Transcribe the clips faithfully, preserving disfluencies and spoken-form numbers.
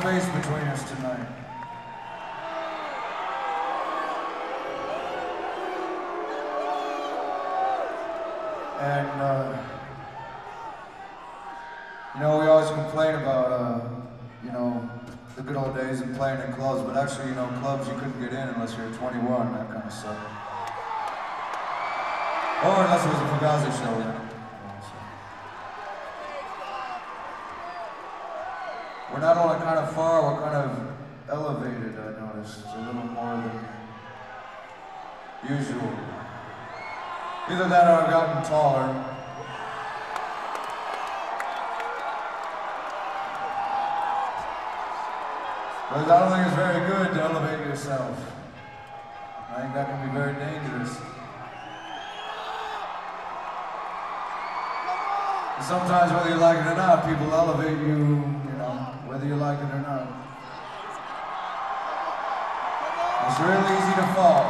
space between us tonight. And, uh, you know, we always complain about, uh, you know, the good old days of playing in clubs, but actually, you know, clubs you couldn't get in unless you were twenty-one, that kind of stuff. Or unless it was a Fugazi show. Yeah. We're not only kind of far, we're kind of elevated, I noticed. It's a little more than usual. Either that or I've gotten taller. But I don't think it's very good to elevate yourself. I think that can be very dangerous. And sometimes, whether you like it or not, people elevate you, you know, whether you like it or not. It's real easy to fall.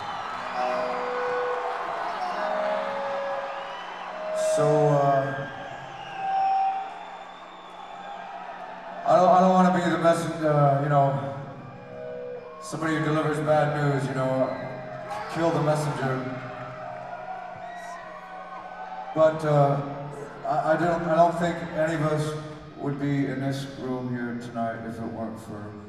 So, uh, I don't, I don't want to be the messenger, uh, you know, somebody who delivers bad news, you know, kill the messenger. But uh, I, I don't, I don't think any of us would be in this room here tonight if it weren't for